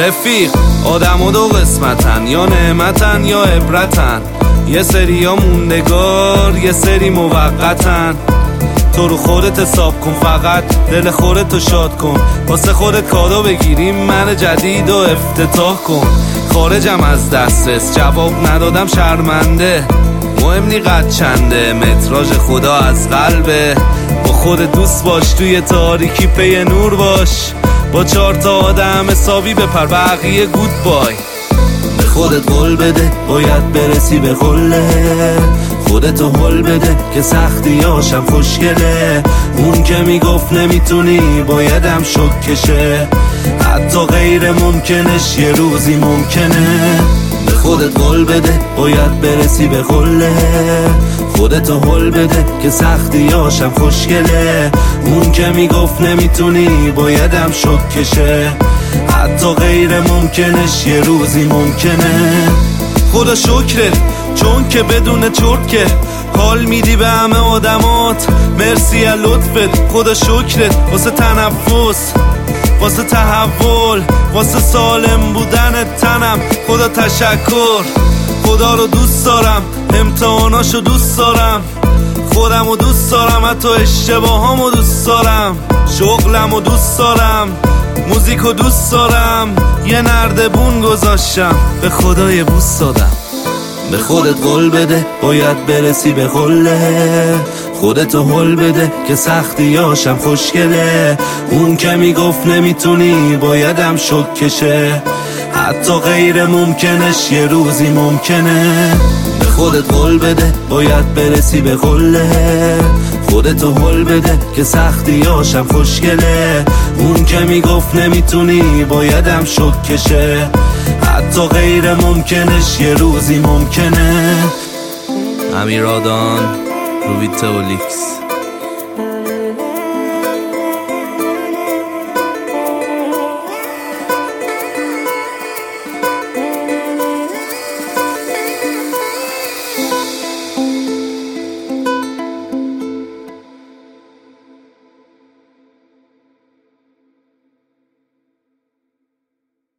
رفیق آدم و دو قسمتن، یا نعمتن یا عبرتن، یه سری ها موندگار یه سری موقتن. تو رو خودت حساب کن، فقط دل خودتو شاد کن، واسه خودت کادو بگیریم من جدید و افتتاح کن. خارجم از دسترس، جواب ندادم شرمنده، مهم نی قد چنده، متراژ خدا از قلبه. با خود دوست باش، توی تاریکی پی نور باش، با 4 تا آدم حسابی بپر، بقیه گود بای. به خودت قول بده باید برسی به قله، خودتو حل بده که سختیاشم خوشگله. اون که میگفت نمیتونی بایدم شک کشه، حتی غیر ممکنش یه روزی ممکنه. به خودت قول بده باید برسی به قله، خودتو حل بده که سختیاشم خوشگله. اون که میگفت نمیتونی بایدم شک کشه، حتی غیر ممکنش یه روزی ممکنه. خدا شکره چون که بدون چرکه حال میدی به همه آدمات، مرسی از لطفت. خدا شکرت واسه تنفس، واسه تحول، واسه سالم بودن تنم. خدا تشکر، خدا رو دوست دارم، امتحاناشو دوست دارم، خودمو دوست دارم، حتی اشتباهامو دوست دارم، شغلمو دوست دارم، موزیکو دوست دارم. یه نردبون گذاشتم، به خدای بوس دادم. به خودت قول بده باید برسی به قله، خودتو حل بده که سختیاشم خوشگله. اون که میگفت نمیتونی بایدم شک کشه، حتی غیر ممکنش یه روزی ممکنه. به خودت قول بده باید برسی به قله، خودتو حل بده که سختیاشم خوشگله. اون که میگفت نمیتونی بایدم شک کشه، حتی غیر ممکنش یه روزی ممکنه. امیرادان، روبیتولیکس.